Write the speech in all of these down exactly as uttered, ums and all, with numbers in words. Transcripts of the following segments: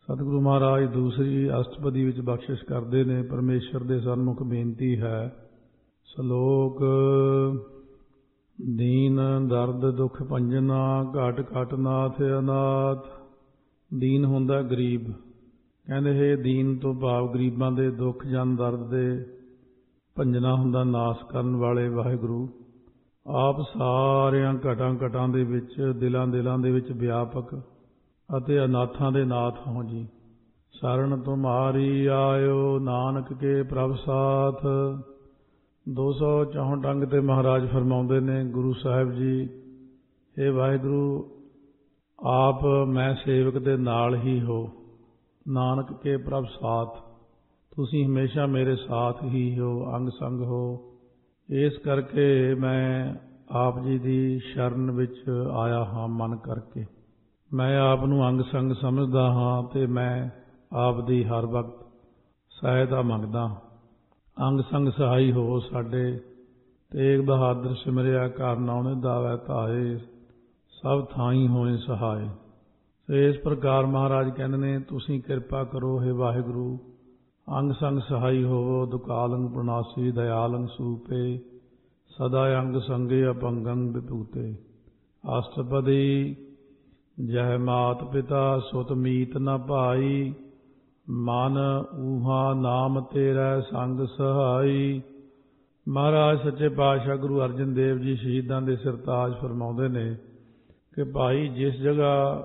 ਸਤਿਗੁਰੂ ਮਹਾਰਾਜ ਦੂਸਰੀ ਅਸ਼ਟਪਦੀ ਵਿੱਚ ਬਖਸ਼ਿਸ਼ ਕਰਦੇ ਨੇ। ਪਰਮੇਸ਼ਰ ਦੇ ਸਨਮੁਖ ਬੇਨਤੀ ਹੈ। ਸ਼ਲੋਕ। ਦੀਨ ਦਰਦ ਦੁੱਖ ਭੰਜਨਾ ਘਟ ਘਟ ਨਾਥ ਅਨਾਥ। ਦੀਨ ਹੁੰਦਾ ਗਰੀਬ। ਕਹਿੰਦੇ ਹੈ ਦੀਨ ਤੋਂ ਭਾਵ ਗਰੀਬਾਂ ਦੇ ਦੁੱਖ ਜਨ ਦਰਦ ਦੇ ਭੰਜਨਾ ਹੁੰਦਾ ਨਾਸ਼ ਕਰਨ ਵਾਲੇ ਵਾਹਿਗੁਰੂ। ਆਪ ਸਾਰਿਆਂ ਘਟਾਂ ਘਟਾਂ ਦੇ ਵਿੱਚ ਦਿਲਾਂ ਦਿਲਾਂ ਦੇ ਵਿੱਚ ਵਿਆਪਕ ਅਤੇ ਅਨਾਥਾਂ ਦੇ ਨਾਥ ਹੋ ਜੀ। ਸ਼ਰਨ ਤੁਮਹਾਰੀ ਆਇਓ ਨਾਨਕ ਕੇ ਪ੍ਰਭ ਸਾਥ। ਦੋ ਸੌ ਚੌਂਹਠ ਅੰਗ ਤੇ ਮਹਾਰਾਜ ਫਰਮਾਉਂਦੇ ਨੇ ਗੁਰੂ ਸਾਹਿਬ ਜੀ, ਇਹ ਵਾਹਿਗੁਰੂ ਆਪ ਮੈਂ ਸੇਵਕ ਦੇ ਨਾਲ ਹੀ ਹੋ। ਨਾਨਕ ਕੇ ਪ੍ਰਭ ਸਾਥ, ਤੁਸੀਂ ਹਮੇਸ਼ਾ ਮੇਰੇ ਸਾਥ ਹੀ ਹੋ, ਅੰਗ ਸੰਗ ਹੋ। ਇਸ ਕਰਕੇ ਮੈਂ ਆਪ ਜੀ ਦੀ ਸ਼ਰਨ ਵਿੱਚ ਆਇਆ ਹਾਂ ਮਨ ਕਰਕੇ। ਮੈਂ ਆਪ ਨੂੰ ਅੰਗ ਸੰਗ ਸਮਝਦਾ ਹਾਂ ਅਤੇ ਮੈਂ ਆਪ ਦੀ ਹਰ ਵਕਤ ਸਹਾਇਤਾ ਮੰਗਦਾ। ਅੰਗ ਸੰਗ ਸਹਾਈ ਹੋ ਸਾਡੇ। ਤੇਗ ਬਹਾਦਰ ਸਿਮਰਿਆ ਘਰ ਨਾਉਣੇ ਦਾਵੈ ਧਾਏ, ਸਭ ਥਾਈ ਹੋਏ ਸਹਾਏ। ਇਸ ਪ੍ਰਕਾਰ ਮਹਾਰਾਜ ਕਹਿੰਦੇ ਨੇ ਤੁਸੀਂ ਕਿਰਪਾ ਕਰੋ ਹੈ ਵਾਹਿਗੁਰੂ। ਅੰਗ ਸੰਗ ਸਹਾਈ ਹੋਵੋ। ਦੁਕਾਲੰਗ ਪ੍ਰਣਾਸੀ ਦਇਆਲੰਗ ਸੂਪੇ, ਸਦਾ ਅੰਗ ਸੰਗੇ ਅਪੰਗੰ ਵਿਭੂਤੇ। ਅਸ਼ਟਪਦੀ। ਜਹ ਮਾਤ ਪਿਤਾ ਸੁਤ ਮੀਤ ਨ ਭਾਈ, ਮਨ ਊਹਾ ਨਾਮ ਤੇਰਾ ਸੰਗ ਸਹਾਈ। ਮਹਾਰਾਜ ਸੱਚੇ ਪਾਤਸ਼ਾਹ ਗੁਰੂ ਅਰਜਨ ਦੇਵ ਜੀ ਸ਼ਹੀਦਾਂ ਦੇ ਸਿਰਤਾਜ ਫਰਮਾਉਂਦੇ ਨੇ ਕਿ ਭਾਈ ਜਿਸ ਜਗ੍ਹਾ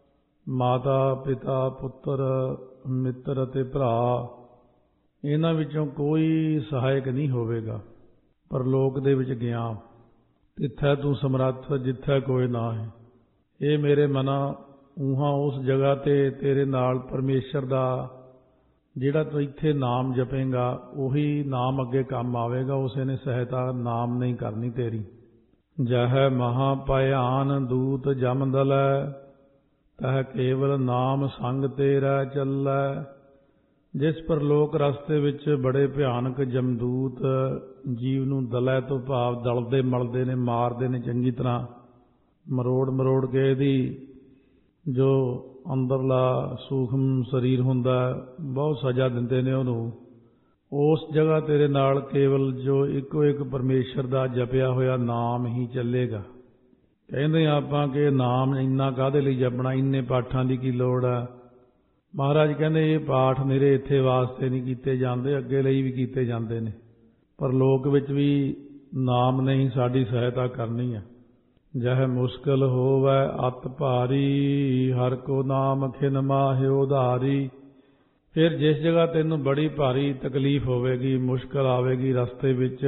ਮਾਤਾ ਪਿਤਾ ਪੁੱਤਰ ਮਿੱਤਰ ਅਤੇ ਭਰਾ ਇਹਨਾਂ ਵਿੱਚੋਂ ਕੋਈ ਸਹਾਇਕ ਨਹੀਂ ਹੋਵੇਗਾ, ਪਰਲੋਕ ਦੇ ਵਿੱਚ ਗਿਆ ਤਿੱਥੈ ਤੂੰ ਸਮਰੱਥ ਜਿੱਥੈ ਕੋਈ ਨਾ ਹੈ। ਇਹ ਮੇਰੇ ਮਨਾ ਊਹਾਂ ਉਸ ਜਗ੍ਹਾ 'ਤੇ ਤੇਰੇ ਨਾਲ ਪਰਮੇਸ਼ਰ ਦਾ ਜਿਹੜਾ ਤੂੰ ਇੱਥੇ ਨਾਮ ਜਪੇਂਗਾ ਉਹੀ ਨਾਮ ਅੱਗੇ ਕੰਮ ਆਵੇਗਾ। ਉਸੇ ਨੇ ਸਹਾਇਤਾ ਨਾਮ ਨਹੀਂ ਕਰਨੀ ਤੇਰੀ। ਜਹ ਮਹਾ ਭਿਆਨ ਦੂਤ ਜਮ ਦਲੈ, ਤਹ ਕੇਵਲ ਨਾਮ ਸੰਗ ਤੇਰਾ ਚੱਲੈ। ਜਿਸ ਪਰਲੋਕ ਰਸਤੇ ਵਿੱਚ ਬੜੇ ਭਿਆਨਕ ਜਮਦੂਤ ਜੀਵ ਨੂੰ ਦਲੈ ਤੋਂ ਭਾਵ ਦਲਦੇ ਮਲਦੇ ਨੇ, ਮਾਰਦੇ ਨੇ, ਚੰਗੀ ਤਰ੍ਹਾਂ ਮਰੋੜ ਮਰੋੜ ਕੇ ਇਹਦੀ ਜੋ ਅੰਦਰਲਾ ਸੂਖਮ ਸਰੀਰ ਹੁੰਦਾ ਬਹੁਤ ਸਜ਼ਾ ਦਿੰਦੇ ਨੇ ਉਹਨੂੰ। ਉਸ ਜਗ੍ਹਾ ਤੇਰੇ ਨਾਲ ਕੇਵਲ ਜੋ ਇੱਕੋ ਇੱਕ ਪਰਮੇਸ਼ਰ ਦਾ ਜਪਿਆ ਹੋਇਆ ਨਾਮ ਹੀ ਚੱਲੇਗਾ। ਕਹਿੰਦੇ ਆਪਾਂ ਕਿ ਨਾਮ ਇੰਨਾ ਕਾਹਦੇ ਲਈ ਜਪਣਾ, ਇੰਨੇ ਪਾਠਾਂ ਦੀ ਕੀ ਲੋੜ ਹੈ। ਮਹਾਰਾਜ ਕਹਿੰਦੇ ਇਹ ਪਾਠ ਮੇਰੇ ਇੱਥੇ ਵਾਸਤੇ ਨਹੀਂ ਕੀਤੇ ਜਾਂਦੇ, ਅੱਗੇ ਲਈ ਵੀ ਕੀਤੇ ਜਾਂਦੇ ਨੇ, ਪਰ ਲੋਕ ਵਿੱਚ ਵੀ ਨਾਮ ਨੇ ਹੀ ਸਾਡੀ ਸਹਾਇਤਾ ਕਰਨੀ ਹੈ। ਜਹ ਮੁਸ਼ਕਿਲ ਹੋਵੈ ਅਤ ਭਾਰੀ, ਹਰ ਕੋ ਨਾਮ ਖਿਨ ਮਾਹਿ ਉਧਾਰੀ। ਫਿਰ ਜਿਸ ਜਗ੍ਹਾ ਤੈਨੂੰ ਬੜੀ ਭਾਰੀ ਤਕਲੀਫ ਹੋਵੇਗੀ, ਮੁਸ਼ਕਿਲ ਆਵੇਗੀ ਰਸਤੇ ਵਿੱਚ,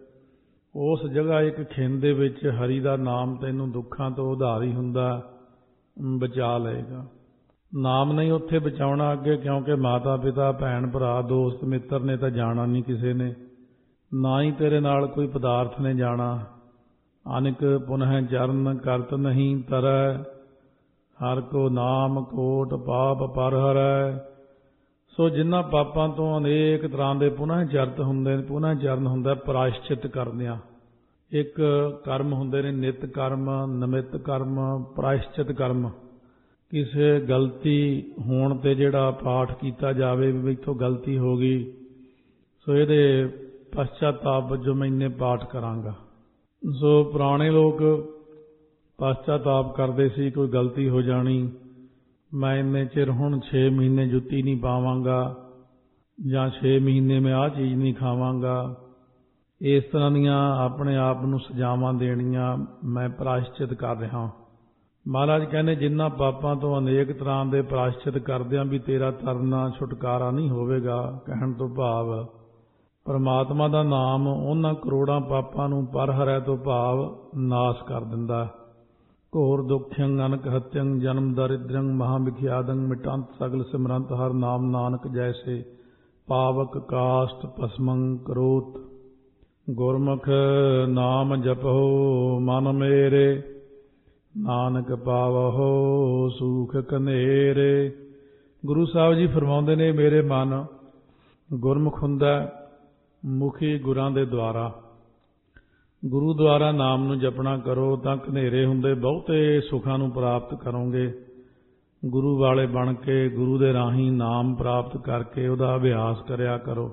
ਉਸ ਜਗ੍ਹਾ ਇੱਕ ਖਿੰਨ ਦੇ ਵਿੱਚ ਹਰੀ ਦਾ ਨਾਮ ਤੈਨੂੰ ਦੁੱਖਾਂ ਤੋਂ ਉਧਾਰੀ ਹੁੰਦਾ, ਬਚਾ ਲਏਗਾ। ਨਾਮ ਨਹੀਂ ਉੱਥੇ ਬਚਾਉਣਾ ਅੱਗੇ, ਕਿਉਂਕਿ ਮਾਤਾ ਪਿਤਾ ਭੈਣ ਭਰਾ ਦੋਸਤ ਮਿੱਤਰ ਨੇ ਤਾਂ ਜਾਣਾ ਨਹੀਂ ਕਿਸੇ ਨੇ, ਨਾ ਹੀ ਤੇਰੇ ਨਾਲ ਕੋਈ ਪਦਾਰਥ ਨੇ ਜਾਣਾ। ਅਨਿਕ ਪੁਨਹ ਚਰਨ ਕਰਤ ਨਹੀਂ ਤਰੈ, ਹਰ ਕੋ ਨਾਮ ਕੋਟ ਪਾਪ ਪਰ ਹਰੈ। ਸੋ ਜਿਨ੍ਹਾਂ ਪਾਪਾਂ ਤੋਂ ਅਨੇਕ ਤਰ੍ਹਾਂ ਦੇ ਪੁਨਹ ਚਰਤ ਹੁੰਦੇ ਨੇ, ਪੁਨਹ ਚਰਨ ਹੁੰਦਾ ਪ੍ਰਾਇਸ਼ਚਿਤ ਕਰਦਿਆਂ। ਇੱਕ ਕਰਮ ਹੁੰਦੇ ਨੇ ਨਿਤ ਕਰਮ, ਨਮਿਤ ਕਰਮ, ਪ੍ਰਾਇਸ਼ਚਿਤ ਕਰਮ। ਕਿਸੇ ਗਲਤੀ ਹੋਣ 'ਤੇ ਜਿਹੜਾ ਪਾਠ ਕੀਤਾ ਜਾਵੇ ਵੀ ਇੱਥੋਂ ਗਲਤੀ ਹੋ ਗਈ, ਸੋ ਇਹਦੇ ਪਸ਼ਚਾਤਾਪ ਵਜੋਂ ਮੈਂ ਇੰਨੇ ਪਾਠ ਕਰਾਂਗਾ। ਸੋ ਪੁਰਾਣੇ ਲੋਕ ਪਸ਼ਚਾਤਾਪ ਕਰਦੇ ਸੀ, ਕੋਈ ਗਲਤੀ ਹੋ ਜਾਣੀ, ਮੈਂ ਇੰਨੇ ਚਿਰ ਹੁਣ ਛੇ ਮਹੀਨੇ ਜੁੱਤੀ ਨਹੀਂ ਪਾਵਾਂਗਾ, ਜਾਂ ਛੇ ਮਹੀਨੇ ਮੈਂ ਆਹ ਚੀਜ਼ ਨਹੀਂ ਖਾਵਾਂਗਾ। ਇਸ ਤਰ੍ਹਾਂ ਦੀਆਂ ਆਪਣੇ ਆਪ ਨੂੰ ਸਜ਼ਾਵਾਂ ਦੇਣੀਆਂ ਮੈਂ ਪ੍ਰਾਇਸ਼ਚਿਤ ਕਰ ਰਿਹਾ। ਮਹਾਰਾਜ ਕਹਿੰਦੇ ਜਿਨ੍ਹਾਂ ਪਾਪਾਂ ਤੋਂ ਅਨੇਕ ਤਰ੍ਹਾਂ ਦੇ ਪ੍ਰਾਇਸ਼ਚਿਤ ਕਰਦਿਆਂ ਵੀ ਤੇਰਾ ਤਰਨਾ ਛੁਟਕਾਰਾ ਨਹੀਂ ਹੋਵੇਗਾ। ਕਹਿਣ ਤੋਂ ਭਾਵ ਪਰਮਾਤਮਾ ਦਾ ਨਾਮ ਉਹਨਾਂ ਕਰੋੜਾਂ ਪਾਪਾਂ ਨੂੰ ਪਰ ਹਰੈ ਤੋਂ ਭਾਵ ਨਾਸ਼ ਕਰ ਦਿੰਦਾ। ਘੋਰ ਦੁਖਯੰ ਅਨਕ ਹਤਯੰ ਜਨਮ ਦਰਿਦ੍ਰੰ ਮਹਾਵਿਖਿਆਦੰ ਮਿਟੰਤ ਸਗਲ ਸਿਮਰੰਤ ਹਰ ਨਾਮ ਨਾਨਕ ਜੈਸੇ ਪਾਵਕ ਕਾਸ਼ਟ ਭਸਮੰ ਕਰੋਤ। ਗੁਰਮੁਖ ਨਾਮ ਜਪੋ ਮਨ ਮੇਰੇ, ਨਾਨਕ ਪਾਵਹੁ ਸੂਖ ਕਨੇਰੇ। ਗੁਰੂ ਸਾਹਿਬ ਜੀ ਫਰਮਾਉਂਦੇ ਨੇ ਮੇਰੇ ਮਨ ਗੁਰਮੁਖ ਹੁੰਦਾ, ਮੁਖੀ ਗੁਰਾਂ ਦੇ ਦੁਆਰਾ, ਗੁਰੂ ਦੁਆਰਾ ਨਾਮ ਨੂੰ ਜਪਣਾ ਕਰੋ ਤਾਂ ਘਨੇਰੇ ਹੁੰਦੇ ਬਹੁਤੇ ਸੁੱਖਾਂ ਨੂੰ ਪ੍ਰਾਪਤ ਕਰੋਗੇ। ਗੁਰੂ ਵਾਲੇ ਬਣ ਕੇ ਗੁਰੂ ਦੇ ਰਾਹੀਂ ਨਾਮ ਪ੍ਰਾਪਤ ਕਰਕੇ ਉਹਦਾ ਅਭਿਆਸ ਕਰਿਆ ਕਰੋ।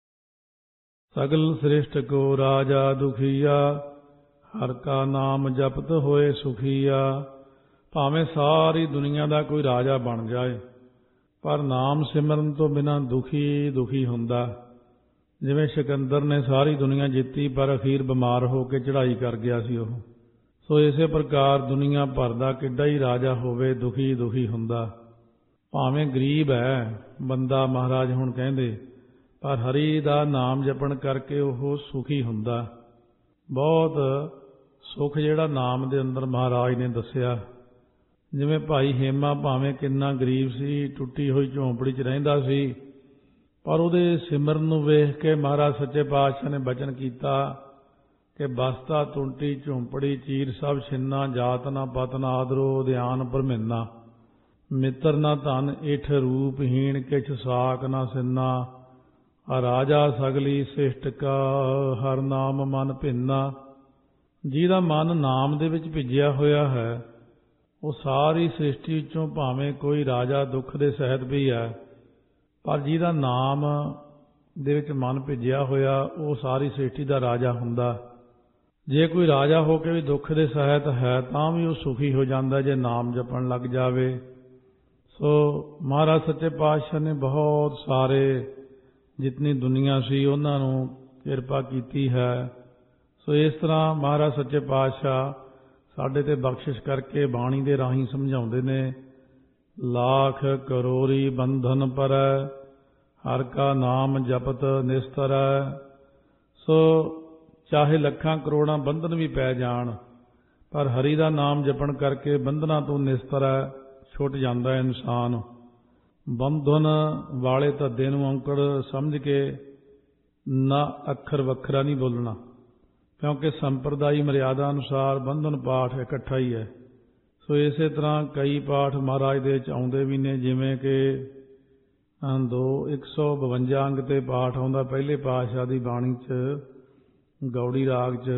ਸਗਲ ਸ੍ਰਿਸ਼ਟ ਕੋ ਰਾਜਾ ਦੁਖੀਆ, ਹਰ ਕਾ ਨਾਮ ਜਪਤ ਹੋਏ ਸੁਖੀਆ। ਭਾਵੇਂ ਸਾਰੀ ਦੁਨੀਆ ਦਾ ਕੋਈ ਰਾਜਾ ਬਣ ਜਾਏ, ਪਰ ਨਾਮ ਸਿਮਰਨ ਤੋਂ ਬਿਨਾਂ ਦੁਖੀ ਦੁਖੀ ਹੁੰਦਾ। ਜਿਵੇਂ ਸਿਕੰਦਰ ਨੇ ਸਾਰੀ ਦੁਨੀਆ ਜਿੱਤੀ, ਪਰ ਅਖੀਰ ਬਿਮਾਰ ਹੋ ਕੇ ਚੜ੍ਹਾਈ ਕਰ ਗਿਆ ਸੀ ਉਹ। ਸੋ ਇਸੇ ਪ੍ਰਕਾਰ ਦੁਨੀਆ ਭਰ ਦਾ ਕਿੱਡਾ ਹੀ ਰਾਜਾ ਹੋਵੇ, ਦੁਖੀ ਦੁਖੀ ਹੁੰਦਾ। ਭਾਵੇਂ ਗਰੀਬ ਹੈ ਬੰਦਾ, ਮਹਾਰਾਜ ਹੁਣ ਕਹਿੰਦੇ, ਪਰ ਹਰੀ ਦਾ ਨਾਮ ਜਪਣ ਕਰਕੇ ਉਹ ਸੁਖੀ ਹੁੰਦਾ। ਬਹੁਤ ਸੁਖ ਜਿਹੜਾ ਨਾਮ ਦੇ ਅੰਦਰ ਮਹਾਰਾਜ ਨੇ ਦੱਸਿਆ। ਜਿਵੇਂ ਭਾਈ ਹੇਮਾ ਭਾਵੇਂ ਕਿੰਨਾ ਗਰੀਬ ਸੀ, ਟੁੱਟੀ ਹੋਈ ਝੌਂਪੜੀ 'ਚ ਰਹਿੰਦਾ ਸੀ, ਪਰ ਉਹਦੇ ਸਿਮਰਨ ਨੂੰ ਵੇਖ ਕੇ ਮਹਾਰਾਜ ਸੱਚੇ ਪਾਤਸ਼ਾਹ ਨੇ ਬਚਨ ਕੀਤਾ ਕਿ ਬਸਤਾ ਟੁੰਟੀ ਝੌਂਪੜੀ, ਚੀਰ ਸਭ ਛਿੰਨਾ, ਜਾਤ ਨਾ ਪਤ ਨਾ ਆਦਰੋ, ਧਿਆਨ ਭਰਮਿੰਨਾ। ਮਿੱਤਰ ਨਾ ਧਨ ਇਠ ਰੂਪਹੀਣ, ਕਿਛ ਸਾਕ ਨਾ ਸਿੰਨਾ। ਆ ਰਾਜਾ ਸਗਲੀ ਸਿਸ਼ਟ ਕਾ, ਹਰ ਨਾਮ ਮਨ ਭਿੰਨਾ। ਜਿਹਦਾ ਮਨ ਨਾਮ ਦੇ ਵਿੱਚ ਭਿੱਜਿਆ ਹੋਇਆ ਹੈ, ਉਹ ਸਾਰੀ ਸ੍ਰਿਸ਼ਟੀ ਵਿੱਚੋਂ ਭਾਵੇਂ ਕੋਈ ਰਾਜਾ ਦੁੱਖ ਦੇ ਸਹਿਤ ਵੀ ਹੈ, ਪਰ ਜਿਹਦਾ ਨਾਮ ਦੇ ਵਿੱਚ ਮਨ ਭਿੱਜਿਆ ਹੋਇਆ, ਉਹ ਸਾਰੀ ਸ੍ਰਿਸ਼ਟੀ ਦਾ ਰਾਜਾ ਹੁੰਦਾ। ਜੇ ਕੋਈ ਰਾਜਾ ਹੋ ਕੇ ਵੀ ਦੁੱਖ ਦੇ ਸਹਿਤ ਹੈ, ਤਾਂ ਵੀ ਉਹ ਸੁਖੀ ਹੋ ਜਾਂਦਾ ਜੇ ਨਾਮ ਜਪਣ ਲੱਗ ਜਾਵੇ। ਸੋ ਮਹਾਰਾਜ ਸੱਚੇ ਪਾਤਸ਼ਾਹ ਨੇ ਬਹੁਤ ਸਾਰੇ ਜਿਤਨੀ ਦੁਨੀਆ ਸੀ ਉਹਨਾਂ ਨੂੰ ਕਿਰਪਾ ਕੀਤੀ ਹੈ। ਸੋ ਇਸ ਤਰ੍ਹਾਂ ਮਹਾਰਾਜ ਸੱਚੇ ਪਾਤਸ਼ਾਹ ਸਾਡੇ ਤੇ ਬਖਸ਼ਿਸ਼ ਕਰਕੇ ਬਾਣੀ ਦੇ ਰਾਹੀਂ ਸਮਝਾਉਂਦੇ ਨੇ। ਲਾਖ ਕਰੋੜੀ ਬੰਧਨ ਪਰੈ, ਹਰ ਕਾ ਨਾਮ ਜਪਤ ਨਿਸਤਰੈ। ਸੋ ਚਾਹੇ ਲੱਖਾਂ ਕਰੋੜਾਂ ਬੰਧਨ ਵੀ ਪੈ ਜਾਣ, ਪਰ ਹਰੀ ਦਾ ਨਾਮ ਜਪਣ ਕਰਕੇ ਬੰਧਨਾਂ ਤੋਂ ਨਿਸਤਰੈ, ਛੁੱਟ ਜਾਂਦਾ ਇਨਸਾਨ। ਬੰਧਨ ਵਾਲੇ ਧੱਦੇ ਨੂੰ ਔਂਕੜ ਸਮਝ ਕੇ ਨਾ ਅੱਖਰ ਵੱਖਰਾ ਨਹੀਂ ਬੋਲਣਾ, ਕਿਉਂਕਿ ਸੰਪਰਦਾਈ ਮਰਿਆਦਾ ਅਨੁਸਾਰ ਬੰਧਨ ਪਾਠ ਇਕੱਠਾ ਹੀ ਹੈ। ਸੋ ਇਸੇ ਤਰ੍ਹਾਂ ਕਈ ਪਾਠ ਮਹਾਰਾਜ ਦੇ ਵਿੱਚ ਆਉਂਦੇ ਵੀ ਨੇ, ਜਿਵੇਂ ਕਿ ਦੋ ਇੱਕ ਸੌ ਬਵੰਜਾ ਅੰਗ 'ਤੇ ਪਾਠ ਆਉਂਦਾ ਪਹਿਲੇ ਪਾਤਸ਼ਾਹ ਦੀ ਬਾਣੀ 'ਚ, ਗੌੜੀ ਰਾਗ 'ਚ,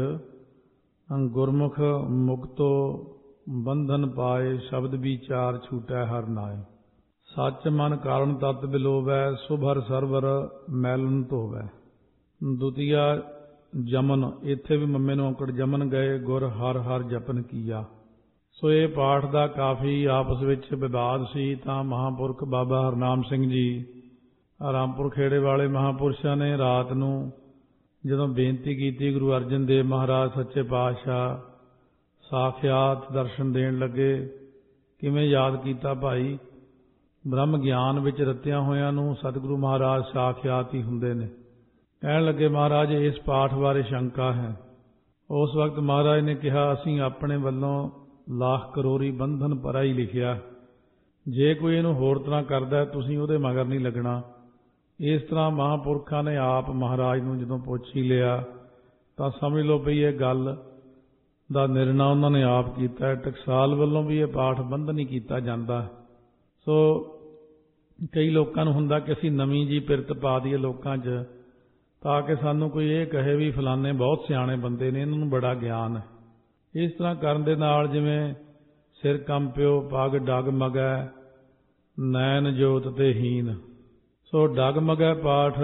ਗੁਰਮੁਖ ਮੁਕਤੋ ਬੰਧਨ ਪਾਏ, ਸ਼ਬਦ ਵਿਚਾਰ ਛੂਟੈ ਹਰ ਨਾਏ। ਸੱਚ ਮਨ ਕਾਰਨ ਤਤ ਬਿਲੋਵੈ, ਸੁਭ ਹਰ ਸਰਵਰ ਮੈਲਨ ਧੋਵੈ। ਦੁਤੀਆ ਜਮਨ, ਇੱਥੇ ਵੀ ਮੰਮੇ ਨੂੰ ਔਂਕੜ ਜਮਨ ਗਏ, ਗੁਰ ਹਰ ਹਰ ਜਪਨ ਕੀਆ। ਸੋ ਇਹ ਪਾਠ ਦਾ ਕਾਫੀ ਆਪਸ ਵਿੱਚ ਵਿਵਾਦ ਸੀ, ਤਾਂ ਮਹਾਂਪੁਰਖ ਬਾਬਾ ਹਰਨਾਮ ਸਿੰਘ ਜੀ, ਰਾਮਪੁਰ ਖੇੜੇ ਵਾਲੇ ਮਹਾਂਪੁਰਸ਼ਾਂ ਨੇ ਰਾਤ ਨੂੰ ਜਦੋਂ ਬੇਨਤੀ ਕੀਤੀ, ਗੁਰੂ ਅਰਜਨ ਦੇਵ ਮਹਾਰਾਜ ਸੱਚੇ ਪਾਤਸ਼ਾਹ ਸਾਖਿਆਤ ਦਰਸ਼ਨ ਦੇਣ ਲੱਗੇ। ਕਿਵੇਂ ਯਾਦ ਕੀਤਾ ਭਾਈ? ਬ੍ਰਹਮ ਗਿਆਨ ਵਿੱਚ ਰਤਿਆਂ ਹੋਇਆਂ ਨੂੰ ਸਤਿਗੁਰੂ ਮਹਾਰਾਜ ਸਾਖਿਆਤ ਹੀ ਹੁੰਦੇ ਨੇ। ਕਹਿਣ ਲੱਗੇ, ਮਹਾਰਾਜ ਇਸ ਪਾਠ ਬਾਰੇ ਸ਼ੰਕਾ ਹੈ। ਉਸ ਵਕਤ ਮਹਾਰਾਜ ਨੇ ਕਿਹਾ, ਅਸੀਂ ਆਪਣੇ ਵੱਲੋਂ ਲੱਖ ਕਰੋੜੀ ਬੰਧਨ ਪਰਾ ਹੀ ਲਿਖਿਆ, ਜੇ ਕੋਈ ਇਹਨੂੰ ਹੋਰ ਤਰ੍ਹਾਂ ਕਰਦਾ ਤੁਸੀਂ ਉਹਦੇ ਮਗਰ ਨਹੀਂ ਲੱਗਣਾ। ਇਸ ਤਰ੍ਹਾਂ ਮਹਾਂਪੁਰਖਾਂ ਨੇ ਆਪ ਮਹਾਰਾਜ ਨੂੰ ਜਦੋਂ ਪੁੱਛ ਹੀ ਲਿਆ, ਤਾਂ ਸਮਝ ਲਓ ਪਈ ਇਹ ਗੱਲ ਦਾ ਨਿਰਣਾ ਉਹਨਾਂ ਨੇ ਆਪ ਕੀਤਾ ਹੈ। ਟਕਸਾਲ ਵੱਲੋਂ ਵੀ ਇਹ ਪਾਠ ਬੰਧਨ ਹੀ ਕੀਤਾ ਜਾਂਦਾ। ਸੋ ਕਈ ਲੋਕਾਂ ਨੂੰ ਹੁੰਦਾ ਕਿ ਅਸੀਂ ਨਵੀਂ ਜੀ ਪਿਰਤ ਪਾ ਦਈਏ ਲੋਕਾਂ 'ਚ, ਤਾਂ ਕਿ ਸਾਨੂੰ ਕੋਈ ਇਹ ਕਹੇ ਵੀ ਫਲਾਣੇ ਬਹੁਤ ਸਿਆਣੇ ਬੰਦੇ ਨੇ, ਇਹਨਾਂ ਨੂੰ ਬੜਾ ਗਿਆਨ ਹੈ। ਇਸ ਤਰ੍ਹਾਂ ਕਰਨ ਦੇ ਨਾਲ ਜਿਵੇਂ ਸਿਰ ਕੰਪਿਓ, ਪੱਗ ਡਗਮਗੈ, ਨੈਣ ਜੋਤ ਤੇ ਹੀਨ। ਸੋ ਡਗਮਗੈ ਪਾਠ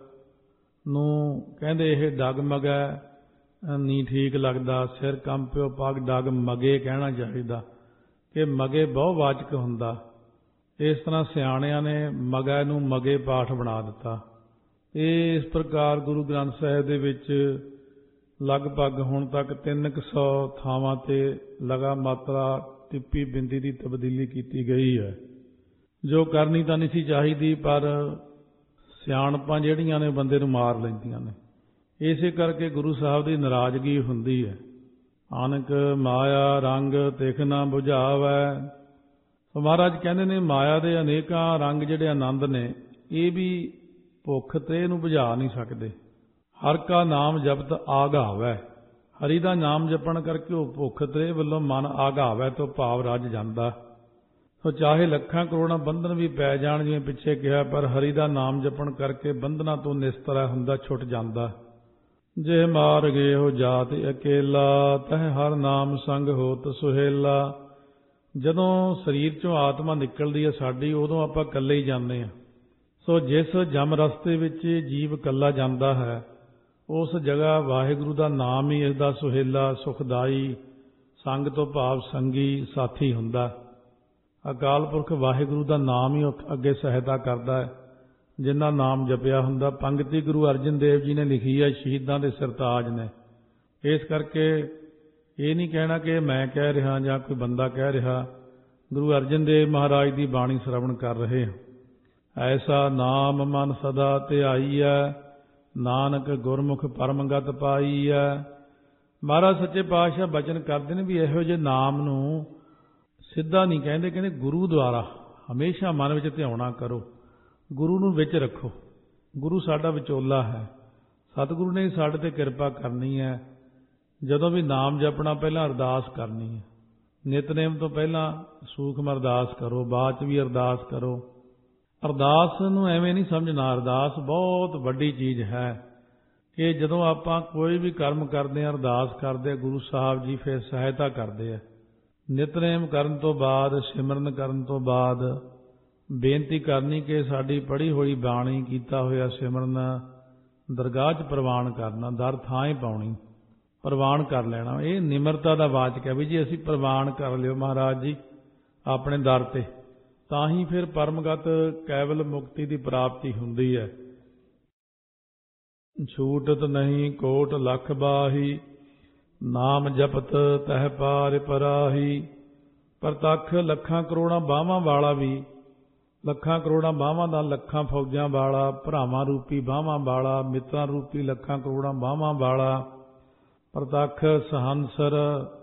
ਨੂੰ ਕਹਿੰਦੇ ਇਹ ਡਗਮਗੈ ਨਹੀਂ ਠੀਕ ਲੱਗਦਾ, ਸਿਰ ਕੰਪਿਓ ਪੱਗ ਡਗਮਗੇ ਕਹਿਣਾ ਚਾਹੀਦਾ, ਕਿ ਮਗੇ ਬਹੁਵਾਚਕ ਹੁੰਦਾ। ਇਸ ਤਰ੍ਹਾਂ ਸਿਆਣਿਆਂ ਨੇ ਮਗੈ ਨੂੰ ਮਗੇ ਪਾਠ ਬਣਾ ਦਿੱਤਾ। ਇਹ ਇਸ ਪ੍ਰਕਾਰ ਗੁਰੂ ਗ੍ਰੰਥ ਸਾਹਿਬ ਦੇ ਵਿੱਚ ਲਗਭਗ ਹੁਣ ਤੱਕ ਤਿੰਨ ਕੁ ਸੌ ਥਾਵਾਂ 'ਤੇ ਲਗਾ ਮਾਤਰਾ ਟਿੱਪੀ ਬਿੰਦੀ ਦੀ ਤਬਦੀਲੀ ਕੀਤੀ ਗਈ ਹੈ, ਜੋ ਕਰਨੀ ਤਾਂ ਨਹੀਂ ਸੀ ਚਾਹੀਦੀ, ਪਰ ਸਿਆਣਪਾਂ ਜਿਹੜੀਆਂ ਨੇ ਬੰਦੇ ਨੂੰ ਮਾਰ ਲੈਂਦੀਆਂ ਨੇ। ਇਸੇ ਕਰਕੇ ਗੁਰੂ ਸਾਹਿਬ ਦੀ ਨਾਰਾਜ਼ਗੀ ਹੁੰਦੀ ਹੈ। ਅਨਕ ਮਾਇਆ ਰੰਗ ਤਿਖ ਨਾ ਬੁਝਾਵੈ। ਮਹਾਰਾਜ ਕਹਿੰਦੇ ਨੇ ਮਾਇਆ ਦੇ ਅਨੇਕਾਂ ਰੰਗ ਜਿਹੜੇ ਆਨੰਦ ਨੇ, ਇਹ ਵੀ ਭੁੱਖ ਤੇ ਇਹਨੂੰ ਬੁਝਾ ਨਹੀਂ ਸਕਦੇ। ਹਰ ਕਾ ਨਾਮ ਜਪਤ ਆਗਾਵੈ, ਹਰੀ ਦਾ ਨਾਮ ਜਪਣ ਕਰਕੇ ਉਹ ਭੁੱਖ ਤੇ ਵੱਲੋਂ ਮਨ ਆਗਾਵੈ ਤੋਂ ਭਾਵ ਰੱਜ ਜਾਂਦਾ। ਸੋ ਚਾਹੇ ਲੱਖਾਂ ਕਰੋੜਾਂ ਬੰਧਨ ਵੀ ਪੈ ਜਾਣ, ਜਿਵੇਂ ਪਿੱਛੇ ਕਿਹਾ, ਪਰ ਹਰੀ ਦਾ ਨਾਮ ਜਪਣ ਕਰਕੇ ਬੰਧਨਾਂ ਤੋਂ ਨਿਸਤਰਾ ਹੁੰਦਾ, ਛੁੱਟ ਜਾਂਦਾ। ਜੇ ਮਾਰ ਗਏ ਹੋ ਜਾਤ ਅਕੇਲਾ, ਤਹ ਹਰ ਨਾਮ ਸੰਗ ਹੋਤ ਸੁਹੇਲਾ। ਜਦੋਂ ਸਰੀਰ 'ਚੋਂ ਆਤਮਾ ਨਿਕਲਦੀ ਹੈ ਸਾਡੀ, ਉਦੋਂ ਆਪਾਂ ਇਕੱਲੇ ਹੀ ਜਾਂਦੇ ਹਾਂ। ਸੋ ਜਿਸ ਜਮ ਰਸਤੇ ਵਿੱਚ ਜੀਵ ਇਕੱਲਾ ਜਾਂਦਾ ਹੈ, ਉਸ ਜਗ੍ਹਾ ਵਾਹਿਗੁਰੂ ਦਾ ਨਾਮ ਹੀ ਇਸਦਾ ਸੁਹੇਲਾ, ਸੁਖਦਾਈ, ਸੰਗ ਤੋਂ ਭਾਵ ਸੰਗੀ ਸਾਥੀ ਹੁੰਦਾ। ਅਕਾਲ ਪੁਰਖ ਵਾਹਿਗੁਰੂ ਦਾ ਨਾਮ ਹੀ ਅੱਗੇ ਸਹਾਇਤਾ ਕਰਦਾ ਹੈ, ਜਿਨ੍ਹਾਂ ਨਾਮ ਜਪਿਆ ਹੁੰਦਾ। ਪੰਗਤੀ ਗੁਰੂ ਅਰਜਨ ਦੇਵ ਜੀ ਨੇ ਲਿਖੀ ਹੈ, ਸ਼ਹੀਦਾਂ ਦੇ ਸਰਤਾਜ ਨੇ। ਇਸ ਕਰਕੇ ਇਹ ਨਹੀਂ ਕਹਿਣਾ ਕਿ ਮੈਂ ਕਹਿ ਰਿਹਾ ਜਾਂ ਕੋਈ ਬੰਦਾ ਕਹਿ ਰਿਹਾ, ਗੁਰੂ ਅਰਜਨ ਦੇਵ ਮਹਾਰਾਜ ਦੀ ਬਾਣੀ ਸ਼ਰਵਣ ਕਰ ਰਹੇ ਹਾਂ। ਐਸਾ ਨਾਮ ਮਨ ਸਦਾ ਧਿਆਈਐ, ਨਾਨਕ ਗੁਰਮੁਖ ਪਰਮਗਤ ਪਾਈਐ। ਮਹਾਰਾਜ ਸੱਚੇ ਪਾਤਸ਼ਾਹ ਬਚਨ ਕਰਦੇ ਨੇ ਵੀ ਇਹੋ ਜਿਹੇ ਨਾਮ ਨੂੰ ਸਿੱਧਾ ਨਹੀਂ ਕਹਿੰਦੇ, ਕਹਿੰਦੇ ਗੁਰੂ ਦੁਆਰਾ ਹਮੇਸ਼ਾ ਮਨ ਵਿੱਚ ਧਿਆਉਣਾ ਕਰੋ, ਗੁਰੂ ਨੂੰ ਵਿੱਚ ਰੱਖੋ। ਗੁਰੂ ਸਾਡਾ ਵਿਚੋਲਾ ਹੈ, ਸਤਿਗੁਰੂ ਨੇ ਸਾਡੇ ਤੇ ਕਿਰਪਾ ਕਰਨੀ ਹੈ। ਜਦੋਂ ਵੀ ਨਾਮ ਜਪਣਾ ਪਹਿਲਾਂ ਅਰਦਾਸ ਕਰਨੀ ਹੈ। ਨਿਤਨੇਮ ਤੋਂ ਪਹਿਲਾਂ ਸੂਖਮ ਅਰਦਾਸ ਕਰੋ, ਬਾਅਦ 'ਚ ਵੀ ਅਰਦਾਸ ਕਰੋ। ਅਰਦਾਸ ਨੂੰ ਐਵੇਂ ਨਹੀਂ ਸਮਝਣਾ, ਅਰਦਾਸ ਬਹੁਤ ਵੱਡੀ ਚੀਜ਼ ਹੈ ਕਿ ਜਦੋਂ ਆਪਾਂ ਕੋਈ ਵੀ ਕਰਮ ਕਰਦੇ ਹਾਂ, ਅਰਦਾਸ ਕਰਦੇ, ਗੁਰੂ ਸਾਹਿਬ ਜੀ ਫਿਰ ਸਹਾਇਤਾ ਕਰਦੇ ਆ। ਨਿਤਨੇਮ ਕਰਨ ਤੋਂ ਬਾਅਦ, ਸਿਮਰਨ ਕਰਨ ਤੋਂ ਬਾਅਦ ਬੇਨਤੀ ਕਰਨੀ ਕਿ ਸਾਡੀ ਪੜ੍ਹੀ ਹੋਈ ਬਾਣੀ, ਕੀਤਾ ਹੋਇਆ ਸਿਮਰਨ ਦਰਗਾਹ 'ਚ ਪ੍ਰਵਾਨ ਕਰਨਾ, ਦਰ ਥਾਂ ਹੀ ਪਾਉਣੀ, ਪ੍ਰਵਾਨ ਕਰ ਲੈਣਾ। ਇਹ ਨਿਮਰਤਾ ਦਾ ਵਾਚਕ ਹੈ ਵੀ ਜੀ ਅਸੀਂ ਪ੍ਰਵਾਨ ਕਰ ਲਿਓ ਮਹਾਰਾਜ ਜੀ ਆਪਣੇ ਦਰ 'ਤੇ, ਤਾਂ ਹੀ ਫਿਰ ਪਰਮਗਤ ਕੇਵਲ ਮੁਕਤੀ ਦੀ ਪ੍ਰਾਪਤੀ ਹੁੰਦੀ ਹੈ। ਛੂਟਤ ਨਹੀਂ ਕੋਟ ਲੱਖ ਬਾਹੀ, ਨਾਮ ਜਪਤ ਤਹਿ ਪਾਰ ਪਰਾਹੀ। ਪ੍ਰਤੱਖ ਲੱਖਾਂ ਕਰੋੜਾਂ ਬਾਹਾਂ ਵਾਲਾ ਵੀ, ਲੱਖਾਂ ਕਰੋੜਾਂ ਬਾਹਾਂ ਦਾ, ਲੱਖਾਂ ਫੌਜਾਂ ਵਾਲਾ, ਭਰਾਵਾਂ ਰੂਪੀ ਬਾਹਾਂ ਵਾਲਾ, ਮਿੱਤਰਾਂ ਰੂਪੀ ਲੱਖਾਂ ਕਰੋੜਾਂ ਬਾਹਾਂ ਵਾਲਾ, ਪ੍ਰਤੱਖ ਸਹੰਸਰ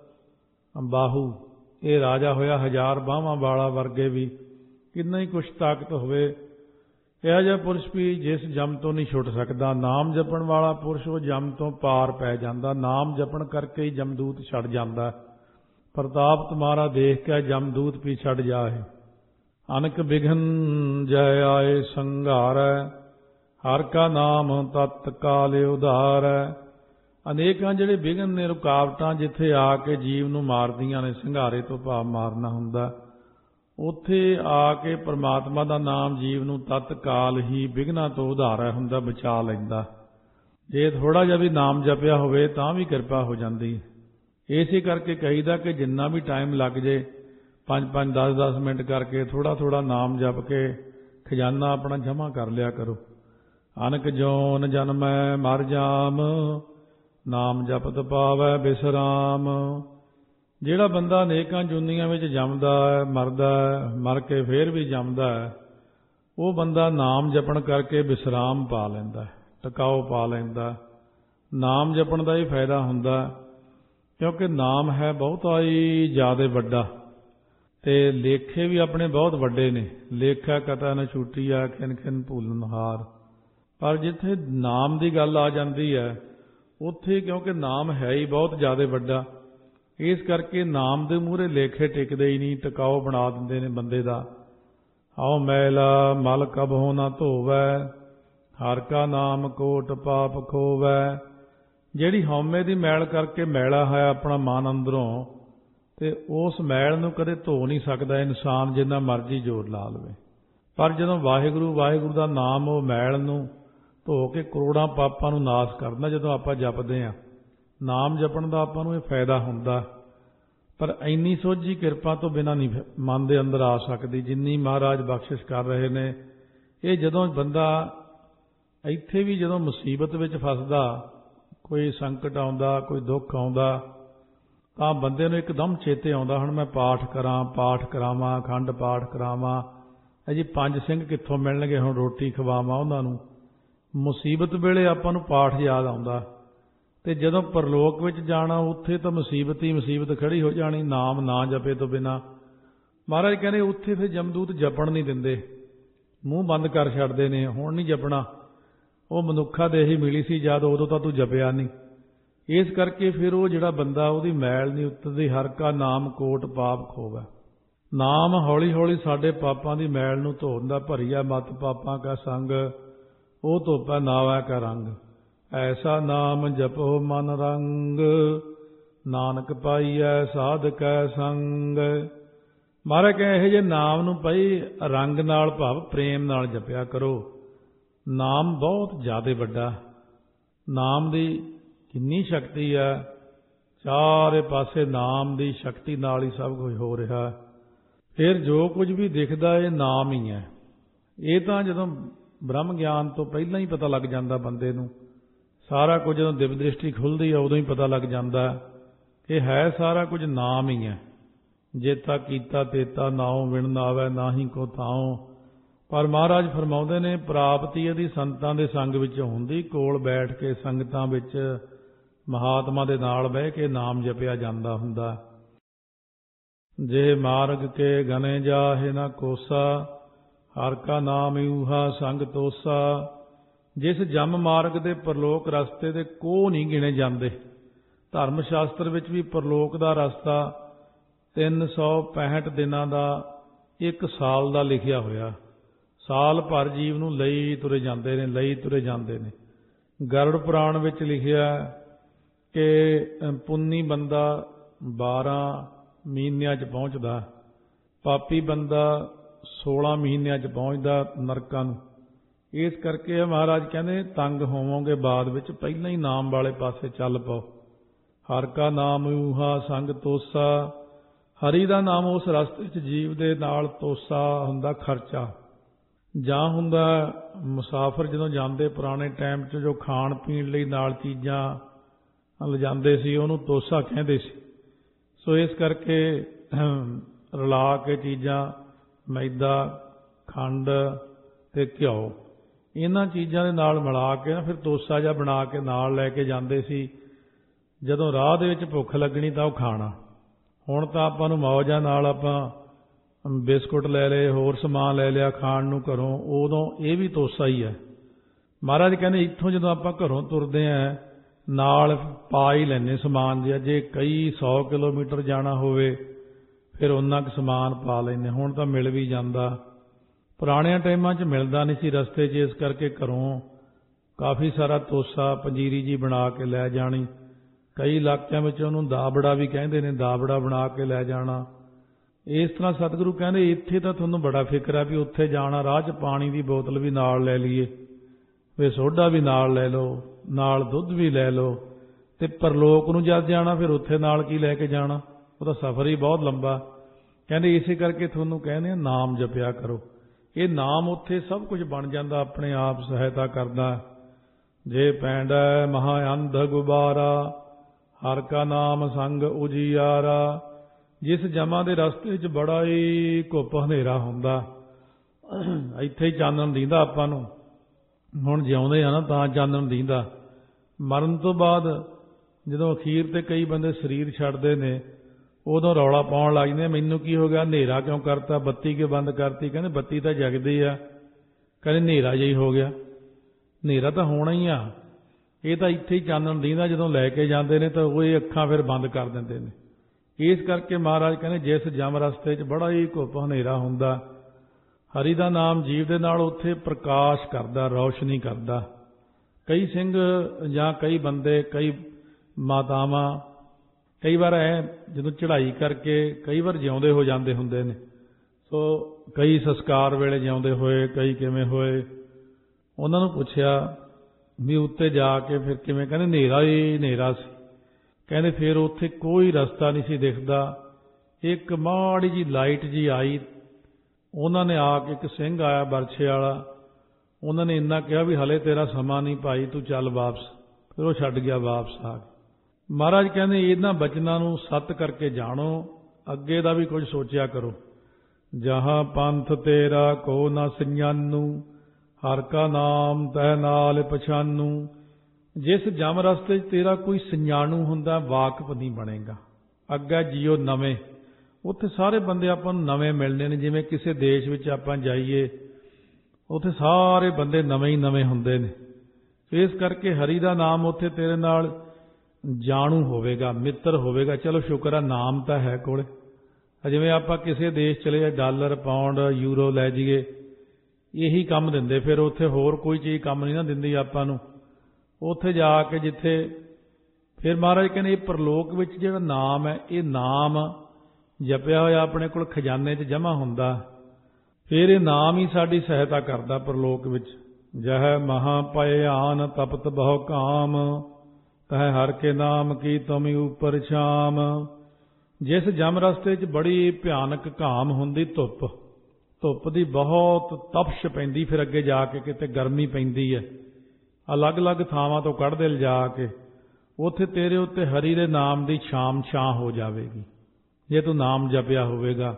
ਬਾਹੂ, ਇਹ ਰਾਜਾ ਹੋਇਆ ਹਜ਼ਾਰ ਬਾਹਾਂ ਵਾਲਾ ਵਰਗੇ ਵੀ। ਕਿੰਨਾ ਹੀ ਕੁਛ ਤਾਕਤ ਹੋਵੇ, ਇਹੋ ਜਿਹਾ ਪੁਰਸ਼ ਵੀ ਜਿਸ ਜਮ ਤੋਂ ਨਹੀਂ ਛੁੱਟ ਸਕਦਾ। ਨਾਮ ਜਪਣ ਵਾਲਾ ਪੁਰਸ਼ ਉਹ ਜਮ ਤੋਂ ਪਾਰ ਪੈ ਜਾਂਦਾ, ਨਾਮ ਜਪਣ ਕਰਕੇ ਹੀ ਜਮਦੂਤ ਛੱਡ ਜਾਂਦਾ। ਪ੍ਰਤਾਪ ਤੁਮਾਰਾ ਦੇਖ ਕੇ ਜਮਦੂਤ ਵੀ ਛੱਡ ਜਾਏ। ਅਨਕ ਬਿਘਨ ਜੈ ਆਏ ਸੰਘਾਰੈ, ਹਰ ਕਾ ਨਾਮ ਤਤ ਕਾਲ ਉਧਾਰੈ। ਅਨੇਕਾਂ ਜਿਹੜੇ ਵਿਘਨ ਨੇ, ਰੁਕਾਵਟਾਂ ਜਿੱਥੇ ਆ ਕੇ ਜੀਵ ਨੂੰ ਮਾਰਦੀਆਂ ਨੇ, ਸੰਘਾਰੇ ਤੋਂ ਭਾਵ ਮਾਰਨਾ ਹੁੰਦਾ, ਉੱਥੇ ਆ ਕੇ ਪਰਮਾਤਮਾ ਦਾ ਨਾਮ ਜੀਵ ਨੂੰ ਤਤਕਾਲ ਹੀ ਵਿਘਨਾਂ ਤੋਂ ਉਧਾਰਿਆ ਹੁੰਦਾ, ਬਚਾ ਲੈਂਦਾ। ਜੇ ਥੋੜ੍ਹਾ ਜਿਹਾ ਵੀ ਨਾਮ ਜਪਿਆ ਹੋਵੇ ਤਾਂ ਵੀ ਕਿਰਪਾ ਹੋ ਜਾਂਦੀ। ਇਸੇ ਕਰਕੇ ਕਹੀਦਾ ਕਿ ਜਿੰਨਾ ਵੀ ਟਾਈਮ ਲੱਗ ਜੇ, ਪੰਜ ਪੰਜ ਦਸ ਦਸ ਮਿੰਟ ਕਰਕੇ ਥੋੜ੍ਹਾ ਥੋੜ੍ਹਾ ਨਾਮ ਜਪ ਕੇ ਖਜ਼ਾਨਾ ਆਪਣਾ ਜਮ੍ਹਾਂ ਕਰ ਲਿਆ ਕਰੋ। ਅਨਕ ਜੋਨ ਜਨਮੈ ਮਰ ਜਾਮ, ਨਾਮ ਜਪਤ ਪਾਵੈ ਬਿਸਰਾਮ। ਜਿਹੜਾ ਬੰਦਾ ਅਨੇਕਾਂ ਜੂਨੀਆਂ ਵਿੱਚ ਜੰਮਦਾ ਹੈ, ਮਰਦਾ ਹੈ, ਮਰ ਕੇ ਫੇਰ ਵੀ ਜੰਮਦਾ ਹੈ, ਉਹ ਬੰਦਾ ਨਾਮ ਜਪਣ ਕਰਕੇ ਵਿਸਰਾਮ ਪਾ ਲੈਂਦਾ, ਟਿਕਾਓ ਪਾ ਲੈਂਦਾ। ਨਾਮ ਜਪਣ ਦਾ ਹੀ ਫਾਇਦਾ ਹੁੰਦਾ, ਕਿਉਂਕਿ ਨਾਮ ਹੈ ਬਹੁਤਾ ਹੀ ਜ਼ਿਆਦਾ ਵੱਡਾ, ਤੇ ਲੇਖੇ ਵੀ ਆਪਣੇ ਬਹੁਤ ਵੱਡੇ ਨੇ। ਲੇਖਾ ਕਥਾ ਨ ਛੂਟੀ ਆ, ਖਿਨ ਖਿਨ ਭੂਲਨ ਹਾਰ। ਪਰ ਜਿੱਥੇ ਨਾਮ ਦੀ ਗੱਲ ਆ ਜਾਂਦੀ ਹੈ, ਉੱਥੇ ਕਿਉਂਕਿ ਨਾਮ ਹੈ ਹੀ ਬਹੁਤ ਜ਼ਿਆਦਾ ਵੱਡਾ, ਇਸ ਕਰਕੇ ਨਾਮ ਦੇ ਮੂਹਰੇ ਲੇਖੇ ਟਿਕਦੇ ਹੀ ਨਹੀਂ, ਟਿਕਾਓ ਬਣਾ ਦਿੰਦੇ ਨੇ ਬੰਦੇ ਦਾ। ਆਓ ਮੈਲਾ ਮਲ ਕਬਹੁ ਨਾ ਧੋਵੈ, ਹਰ ਕਾ ਨਾਮ ਕੋਟ ਪਾਪ ਖੋਵੈ। ਜਿਹੜੀ ਹਉਮੈ ਦੀ ਮੈਲ ਕਰਕੇ ਮੈਲਾ ਹੈ ਆਪਣਾ ਮਨ ਅੰਦਰੋਂ, ਤੇ ਉਸ ਮੈਲ ਨੂੰ ਕਦੇ ਧੋ ਨਹੀਂ ਸਕਦਾ ਇਨਸਾਨ, ਜਿੰਨਾ ਮਰਜ਼ੀ ਜ਼ੋਰ ਲਾ ਲਵੇ। ਪਰ ਜਦੋਂ ਵਾਹਿਗੁਰੂ ਵਾਹਿਗੁਰੂ ਦਾ ਨਾਮ ਉਹ ਮੈਲ ਨੂੰ ਧੋ ਕੇ ਕਰੋੜਾਂ ਪਾਪਾਂ ਨੂੰ ਨਾਸ਼ ਕਰਦਾ। ਜਦੋਂ ਆਪਾਂ ਜਪਦੇ ਹਾਂ, ਨਾਮ ਜਪਣ ਦਾ ਆਪਾਂ ਨੂੰ ਇਹ ਫਾਇਦਾ ਹੁੰਦਾ। ਪਰ ਇੰਨੀ ਸੋਝੀ ਕਿਰਪਾ ਤੋਂ ਬਿਨਾਂ ਨਹੀਂ ਮਨ ਦੇ ਅੰਦਰ ਆ ਸਕਦੀ, ਜਿੰਨੀ ਮਹਾਰਾਜ ਬਖਸ਼ਿਸ਼ ਕਰ ਰਹੇ ਨੇ। ਇਹ ਜਦੋਂ ਬੰਦਾ ਇੱਥੇ ਵੀ ਜਦੋਂ ਮੁਸੀਬਤ ਵਿੱਚ ਫਸਦਾ, ਕੋਈ ਸੰਕਟ ਆਉਂਦਾ, ਕੋਈ ਦੁੱਖ ਆਉਂਦਾ, ਤਾਂ ਬੰਦੇ ਨੂੰ ਇੱਕਦਮ ਚੇਤੇ ਆਉਂਦਾ, ਹੁਣ ਮੈਂ ਪਾਠ ਕਰਾਂ, ਪਾਠ ਕਰਾਵਾਂ, ਅਖੰਡ ਪਾਠ ਕਰਾਵਾਂ, ਅਜੇ ਪੰਜ ਸਿੰਘ ਕਿੱਥੋਂ ਮਿਲਣਗੇ, ਹੁਣ ਰੋਟੀ ਖਵਾਵਾਂ ਉਹਨਾਂ ਨੂੰ। ਮੁਸੀਬਤ ਵੇਲੇ ਆਪਾਂ ਨੂੰ ਪਾਠ ਯਾਦ ਆਉਂਦਾ, ਤੇ ਜਦੋਂ ਪਰਲੋਕ ਵਿੱਚ ਜਾਣਾ, ਉੱਥੇ ਤਾਂ ਮੁਸੀਬਤ ਹੀ ਮੁਸੀਬਤ ਖੜੀ ਹੋ ਜਾਣੀ, ਨਾਮ ਨਾ ਜਪੇ ਤੋਂ ਬਿਨਾਂ। ਮਹਾਰਾਜ ਕਹਿੰਦੇ ਉੱਥੇ ਫਿਰ ਜਮਦੂਤ ਜਪਣ ਨਹੀਂ ਦਿੰਦੇ, ਮੂੰਹ ਬੰਦ ਕਰ ਛੱਡਦੇ ਨੇ, ਹੁਣ ਨਹੀਂ ਜਪਣਾ। ਉਹ ਮਨੁੱਖਾ ਦੇਹੀ ਮਿਲੀ ਸੀ ਜਦ, ਉਦੋਂ ਤਾਂ ਤੂੰ ਜਪਿਆ ਨਹੀਂ। ਇਸ ਕਰਕੇ ਫਿਰ ਉਹ ਜਿਹੜਾ ਬੰਦਾ, ਉਹਦੀ ਮੈਲ ਨਹੀਂ ਉਤਰਦੀ। ਹਰ ਕਾ ਨਾਮ ਕੋਟ ਪਾਪ ਖੋਵੈ। ਨਾਮ ਹੌਲੀ ਹੌਲੀ ਸਾਡੇ ਪਾਪਾਂ ਦੀ ਮੈਲ ਨੂੰ ਧੋਂਦਾ। ਭਰੀਆ ਮਤ ਪਾਪਾਂ ਕਾ ਸੰਗ, ਉਹ ਧੋਪੈ ਨਾਵੈ ਕਾ ਰੰਗ। ਐਸਾ ਨਾਮ ਜਪੋ ਮਨ ਰੰਗ, ਨਾਨਕ ਪਾਈਐ ਸਾਧਕੈ ਸੰਗ। ਮਹਾਰਾਜ ਕਹੇ ਇਹੋ ਜਿਹੇ ਨਾਮ ਨੂੰ ਭਾਈ ਰੰਗ ਨਾਲ ਭਾਵ ਪ੍ਰੇਮ ਨਾਲ ਜਪਿਆ ਕਰੋ। ਨਾਮ ਬਹੁਤ ਜ਼ਿਆਦਾ ਵੱਡਾ, ਨਾਮ ਦੀ ਕਿੰਨੀ ਸ਼ਕਤੀ ਹੈ, ਚਾਰੇ ਪਾਸੇ ਨਾਮ ਦੀ ਸ਼ਕਤੀ ਨਾਲ ਹੀ ਸਭ ਕੁਝ ਹੋ ਰਿਹਾ। ਫਿਰ ਜੋ ਕੁਝ ਵੀ ਦਿਖਦਾ ਇਹ ਨਾਮ ਹੀ ਹੈ। ਇਹ ਤਾਂ ਜਦੋਂ ਬ੍ਰਹਮ ਗਿਆਨ ਤੋਂ ਪਹਿਲਾਂ ਹੀ ਪਤਾ ਲੱਗ ਜਾਂਦਾ ਬੰਦੇ ਨੂੰ, ਸਾਰਾ ਕੁਝ ਜਦੋਂ ਦਿਵ ਦ੍ਰਿਸ਼ਟੀ ਖੁੱਲ੍ਹਦੀ ਹੈ ਉਦੋਂ ਹੀ ਪਤਾ ਲੱਗ ਜਾਂਦਾ ਕਿ ਹੈ ਸਾਰਾ ਕੁਝ ਨਾਮ ਹੀ ਹੈ। ਜੇਤਾ ਕੀਤਾ ਤੇਤਾ ਨਾਉ ਵਿਣ ਨਾਵੈ ਨਾਹੀ ਕੋ ਥਾਉ। ਪਰ ਮਹਾਰਾਜ ਫਰਮਾਉਂਦੇ ਨੇ ਪ੍ਰਾਪਤੀ ਇਹਦੀ ਸੰਤਾਂ ਦੇ ਸੰਗ ਵਿੱਚ ਹੁੰਦੀ, ਕੋਲ ਬੈਠ ਕੇ ਸੰਗਤਾਂ ਵਿੱਚ ਮਹਾਤਮਾ ਦੇ ਨਾਲ ਬਹਿ ਕੇ ਨਾਮ ਜਪਿਆ ਜਾਂਦਾ ਹੁੰਦਾ। ਜੇ ਮਾਰਗ ਕੇ ਗਨੇ ਜਾਹੇ ਨਾ ਕੋਸਾ, ਹਰ ਕਾ ਨਾਮ ਊਹਾ ਸੰਗ ਤੋਸਾ। ਜਿਸ ਜਮ ਮਾਰਗ ਦੇ ਪਰਲੋਕ ਰਸਤੇ ਦੇ ਕੋਹ ਨਹੀਂ ਗਿਣੇ ਜਾਂਦੇ। ਧਰਮ ਸ਼ਾਸਤਰ ਵਿੱਚ ਵੀ ਪਰਲੋਕ ਦਾ ਰਸਤਾ ਤਿੰਨ ਸੌ ਪੈਂਹਠ ਦਿਨਾਂ ਦਾ, ਇੱਕ ਸਾਲ ਦਾ ਲਿਖਿਆ ਹੋਇਆ। ਸਾਲ ਭਰ ਜੀਵ ਨੂੰ ਲਈ ਤੁਰੇ ਜਾਂਦੇ ਨੇ, ਲਈ ਤੁਰੇ ਜਾਂਦੇ ਨੇ। ਗਰੁੜ ਪੁਰਾਣ ਵਿੱਚ ਲਿਖਿਆ ਕਿ ਪੁੰਨੀ ਬੰਦਾ ਬਾਰਾਂ ਮਹੀਨਿਆਂ 'ਚ ਪਹੁੰਚਦਾ, ਪਾਪੀ ਬੰਦਾ ਸੋਲਾਂ ਮਹੀਨਿਆਂ 'ਚ ਪਹੁੰਚਦਾ ਨਰਕਾਂ ਨੂੰ। ਇਸ ਕਰਕੇ ਮਹਾਰਾਜ ਕਹਿੰਦੇ ਤੰਗ ਹੋਵੋਗੇ ਬਾਅਦ ਵਿੱਚ, ਪਹਿਲਾਂ ਹੀ ਨਾਮ ਵਾਲੇ ਪਾਸੇ ਚੱਲ ਪਾਓ। ਹਰ ਕਾ ਨਾਮ ਊਹਾ ਸੰਗ ਤੋਸਾ। ਹਰੀ ਦਾ ਨਾਮ ਉਸ ਰਸਤੇ 'ਚ ਜੀਵ ਦੇ ਨਾਲ ਤੋਸਾ ਹੁੰਦਾ, ਖਰਚਾ ਜਾਂ ਹੁੰਦਾ। ਮੁਸਾਫਰ ਜਦੋਂ ਜਾਂਦੇ ਪੁਰਾਣੇ ਟਾਈਮ 'ਚ ਜੋ ਖਾਣ ਪੀਣ ਲਈ ਨਾਲ ਚੀਜ਼ਾਂ ਲਿਜਾਂਦੇ ਸੀ ਉਹਨੂੰ ਤੋਸਾ ਕਹਿੰਦੇ ਸੀ। ਸੋ ਇਸ ਕਰਕੇ ਰਲਾ ਕੇ ਚੀਜ਼ਾਂ, ਮੈਦਾ, ਖੰਡ ਤੇ ਘਿਓ, ਇਹਨਾਂ ਚੀਜ਼ਾਂ ਦੇ ਨਾਲ ਮਿਲਾ ਕੇ ਨਾ ਫਿਰ ਤੋਸਾ ਜਿਹਾ ਬਣਾ ਕੇ ਨਾਲ ਲੈ ਕੇ ਜਾਂਦੇ ਸੀ। ਜਦੋਂ ਰਾਹ ਦੇ ਵਿੱਚ ਭੁੱਖ ਲੱਗਣੀ ਤਾਂ ਉਹ ਖਾਣਾ। ਹੁਣ ਤਾਂ ਆਪਾਂ ਨੂੰ ਮੌਜਾਂ ਨਾਲ ਆਪਾਂ ਬਿਸਕੁਟ ਲੈ ਲਏ, ਹੋਰ ਸਮਾਨ ਲੈ ਲਿਆ ਖਾਣ ਨੂੰ ਘਰੋਂ, ਉਦੋਂ ਇਹ ਵੀ ਤੋਸਾ ਹੀ ਹੈ। ਮਹਾਰਾਜ ਕਹਿੰਦੇ ਇੱਥੋਂ ਜਦੋਂ ਆਪਾਂ ਘਰੋਂ ਤੁਰਦੇ ਹਾਂ ਨਾਲ ਪਾ ਹੀ ਲੈਂਦੇ ਸਮਾਨ ਜਿਹਾ। ਜੇ ਕਈ ਸੌ ਕਿਲੋਮੀਟਰ ਜਾਣਾ ਹੋਵੇ ਫਿਰ ਓਨਾ ਕੁ ਸਮਾਨ ਪਾ ਲੈਂਦੇ। ਹੁਣ ਤਾਂ ਮਿਲ ਵੀ ਜਾਂਦਾ, ਪੁਰਾਣਿਆਂ ਟਾਈਮਾਂ 'ਚ ਮਿਲਦਾ ਨਹੀਂ ਸੀ ਰਸਤੇ 'ਚ, ਇਸ ਕਰਕੇ ਘਰੋਂ ਕਾਫੀ ਸਾਰਾ ਤੋਸਾ ਪੰਜੀਰੀ ਜੀ ਬਣਾ ਕੇ ਲੈ ਜਾਣੀ। ਕਈ ਇਲਾਕਿਆਂ ਵਿੱਚ ਉਹਨੂੰ ਦਾਬੜਾ ਵੀ ਕਹਿੰਦੇ ਨੇ, ਦਾਬੜਾ ਬਣਾ ਕੇ ਲੈ ਜਾਣਾ। ਇਸ ਤਰ੍ਹਾਂ ਸਤਿਗੁਰੂ ਕਹਿੰਦੇ ਇੱਥੇ ਤਾਂ ਤੁਹਾਨੂੰ ਬੜਾ ਫਿਕਰ ਹੈ ਵੀ ਉੱਥੇ ਜਾਣਾ, ਰਾਹ 'ਚ ਪਾਣੀ ਦੀ ਬੋਤਲ ਵੀ ਨਾਲ ਲੈ ਲਈਏ, ਵੀ ਸੋਡਾ ਵੀ ਨਾਲ ਲੈ ਲਓ, ਨਾਲ ਦੁੱਧ ਵੀ ਲੈ ਲਓ। ਤੇ ਪਰਲੋਕ ਨੂੰ ਜਦ ਜਾਣਾ ਫਿਰ ਉੱਥੇ ਨਾਲ ਕੀ ਲੈ ਕੇ ਜਾਣਾ, ਉਹਦਾ ਸਫ਼ਰ ਹੀ ਬਹੁਤ ਲੰਬਾ। ਕਹਿੰਦੇ ਇਸੇ ਕਰਕੇ ਤੁਹਾਨੂੰ ਕਹਿੰਦੇ ਆ ਨਾਮ ਜਪਿਆ ਕਰੋ। ਇਹ ਨਾਮ ਉੱਥੇ ਸਭ ਕੁਝ ਬਣ ਜਾਂਦਾ, ਆਪਣੇ ਆਪ ਸਹਾਇਤਾ ਕਰਦਾ। ਜੇ ਪੈਂਡਾ ਮਹਾ ਅੰਧ ਗੁਬਾਰਾ, ਹਰ ਕਾ ਨਾਮ ਸੰਗ ਉਜੀਆਰਾ। ਜਿਸ ਜਮਾਂ ਦੇ ਰਸਤੇ 'ਚ ਬੜਾ ਹੀ ਘੁੱਪ ਹਨੇਰਾ ਹੁੰਦਾ, ਇੱਥੇ ਹੀ ਚਾਨਣ ਦੀਂਦਾ ਆਪਾਂ ਨੂੰ। ਹੁਣ ਜਿਉਂਦੇ ਆ ਨਾ ਤਾਂ ਚਾਨਣ ਦੀਂਦਾ। ਮਰਨ ਤੋਂ ਬਾਅਦ ਜਦੋਂ ਅਖੀਰ ਤੇ ਕਈ ਬੰਦੇ ਸਰੀਰ ਛੱਡਦੇ ਨੇ ਉਦੋਂ ਰੌਲਾ ਪਾਉਣ ਲੱਗ ਜਾਂਦੇ, ਮੈਨੂੰ ਕੀ ਹੋ ਗਿਆ, ਹਨੇਰਾ ਕਿਉਂ ਕਰਤਾ, ਬੱਤੀ ਕਿਉਂ ਬੰਦ ਕਰਤੀ। ਕਹਿੰਦੇ ਬੱਤੀ ਤਾਂ ਜਗਦੀ ਆ, ਕਹਿੰਦੇ ਹਨੇਰਾ ਜਿਹੀ ਹੋ ਗਿਆ। ਹਨੇਰਾ ਤਾਂ ਹੋਣਾ ਹੀ ਆ, ਇਹ ਤਾਂ ਇੱਥੇ ਹੀ ਚਾਨਣ ਦੀਂਦਾ। ਜਦੋਂ ਲੈ ਕੇ ਜਾਂਦੇ ਨੇ ਤਾਂ ਉਹ ਇਹ ਅੱਖਾਂ ਫਿਰ ਬੰਦ ਕਰ ਦਿੰਦੇ ਨੇ। ਇਸ ਕਰਕੇ ਮਹਾਰਾਜ ਕਹਿੰਦੇ ਜਿਸ ਜਮ ਰਸਤੇ 'ਚ ਬੜਾ ਹੀ ਘੁੱਪ ਹਨੇਰਾ ਹੁੰਦਾ, ਹਰੀ ਦਾ ਨਾਮ ਜੀਵ ਦੇ ਨਾਲ ਉੱਥੇ ਪ੍ਰਕਾਸ਼ ਕਰਦਾ, ਰੌਸ਼ਨੀ ਕਰਦਾ। ਕਈ ਸਿੰਘ ਜਾਂ ਕਈ ਬੰਦੇ, ਕਈ ਮਾਤਾਵਾਂ ਕਈ ਵਾਰ ਐ ਜਦੋਂ ਚੜ੍ਹਾਈ ਕਰਕੇ ਕਈ ਵਾਰ ਜਿਉਂਦੇ ਹੋ ਜਾਂਦੇ ਹੁੰਦੇ ਨੇ। ਸੋ ਕਈ ਸੰਸਕਾਰ ਵੇਲੇ ਜਿਉਂਦੇ ਹੋਏ, ਕਈ ਕਿਵੇਂ ਹੋਏ। ਉਹਨਾਂ ਨੂੰ ਪੁੱਛਿਆ ਵੀ ਉੱਤੇ ਜਾ ਕੇ ਫਿਰ ਕਿਵੇਂ, ਕਹਿੰਦੇ ਹਨੇਰਾ ਹੀ ਹਨੇਰਾ ਸੀ। ਕਹਿੰਦੇ ਫਿਰ ਉੱਥੇ ਕੋਈ ਰਸਤਾ ਨਹੀਂ ਸੀ ਦਿਖਦਾ। ਇੱਕ ਮਾੜੀ ਜੀ ਲਾਈਟ ਜੀ ਆਈ, ਉਹਨਾਂ ਨੇ ਆ ਕੇ, ਇੱਕ ਸਿੰਘ ਆਇਆ ਬਰਛੇ ਵਾਲਾ, ਉਹਨਾਂ ਨੇ ਇੰਨਾ ਕਿਹਾ ਵੀ ਹਲੇ ਤੇਰਾ ਸਮਾਂ ਨਹੀਂ ਭਾਈ, ਤੂੰ ਚੱਲ ਵਾਪਸ। ਫਿਰ ਉਹ ਛੱਡ ਗਿਆ ਵਾਪਸ ਆ ਕੇ। ਮਹਾਰਾਜ ਕਹਿੰਦੇ ਇਹਨਾਂ ਬਚਨਾਂ ਨੂੰ ਸੱਤ ਕਰਕੇ ਜਾਣੋ, ਅੱਗੇ ਦਾ ਵੀ ਕੁਝ ਸੋਚਿਆ ਕਰੋ। ਜਹਾਂ ਪੰਥ ਤੇਰਾ ਕੋ ਨਾ ਸੰਜਾਨੂ, ਹਰ ਕਾ ਨਾਮ ਤੈ ਨਾਲ ਪਛਾਨੂ। ਜਿਸ ਜਮ ਰਸਤੇ 'ਚ ਤੇਰਾ ਕੋਈ ਸੰਜਾਣੂ ਹੁੰਦਾ, ਵਾਕਫ ਨਹੀਂ ਬਣੇਗਾ। ਅੱਗਾ ਜੀਓ ਨਵੇਂ, ਉੱਥੇ ਸਾਰੇ ਬੰਦੇ ਆਪਾਂ ਨੂੰ ਨਵੇਂ ਮਿਲਣੇ ਨੇ। ਜਿਵੇਂ ਕਿਸੇ ਦੇਸ਼ ਵਿੱਚ ਆਪਾਂ ਜਾਈਏ ਉੱਥੇ ਸਾਰੇ ਬੰਦੇ ਨਵੇਂ ਹੀ ਨਵੇਂ ਹੁੰਦੇ ਨੇ। ਇਸ ਕਰਕੇ ਹਰੀ ਦਾ ਨਾਮ ਉੱਥੇ ਤੇਰੇ ਨਾਲ ਜਾਣੂ ਹੋਵੇਗਾ, ਮਿੱਤਰ ਹੋਵੇਗਾ। ਚਲੋ ਸ਼ੁਕਰ ਆ ਨਾਮ ਤਾਂ ਹੈ ਕੋਲੇ। ਜਿਵੇਂ ਆਪਾਂ ਕਿਸੇ ਦੇਸ਼ ਚਲੇ ਜਾਈਏ, ਡਾਲਰ, ਪਾਉਂਡ, ਯੂਰੋ ਲੈ ਜਾਈਏ, ਇਹੀ ਕੰਮ ਦਿੰਦੇ। ਫਿਰ ਉੱਥੇ ਹੋਰ ਕੋਈ ਚੀਜ਼ ਕੰਮ ਨਹੀਂ ਨਾ ਦਿੰਦੀ ਆਪਾਂ ਨੂੰ। ਉੱਥੇ ਜਾ ਕੇ ਜਿੱਥੇ ਫਿਰ ਮਹਾਰਾਜ ਕਹਿੰਦੇ ਇਹ ਪਰਲੋਕ ਵਿੱਚ ਜਿਹੜਾ ਨਾਮ ਹੈ, ਇਹ ਨਾਮ ਜਪਿਆ ਹੋਇਆ ਆਪਣੇ ਕੋਲ ਖਜ਼ਾਨੇ 'ਚ ਜਮ੍ਹਾਂ ਹੁੰਦਾ, ਫਿਰ ਇਹ ਨਾਮ ਹੀ ਸਾਡੀ ਸਹਾਇਤਾ ਕਰਦਾ ਪਰਲੋਕ ਵਿੱਚ। ਜਹ ਮਹਾ ਭਿਆਨ ਤਪਤ ਬਹੁ ਕਾਮ, ਤਹ ਹਰ ਕੇ ਨਾਮ ਕੀ ਤੁਮ ਉਪਰ ਛਾਮ। ਜਿਸ ਜਮ ਰਸਤੇ 'ਚ ਬੜੀ ਭਿਆਨਕ ਘਾਮ ਹੁੰਦੀ, ਧੁੱਪ ਧੁੱਪ ਦੀ ਬਹੁਤ ਤਪਸ਼ ਪੈਂਦੀ, ਫਿਰ ਅੱਗੇ ਜਾ ਕੇ ਕਿਤੇ ਗਰਮੀ ਪੈਂਦੀ ਹੈ, ਅਲੱਗ-ਅਲੱਗ ਥਾਵਾਂ ਤੋਂ ਕੱਢਦੇ ਲਿਜਾ ਕੇ, ਉੱਥੇ ਤੇਰੇ ਉੱਤੇ ਹਰੀ ਦੇ ਨਾਮ ਦੀ ਛਾਮ ਛਾਂ ਹੋ ਜਾਵੇਗੀ ਜੇ ਤੂੰ ਨਾਮ ਜਪਿਆ ਹੋਵੇਗਾ।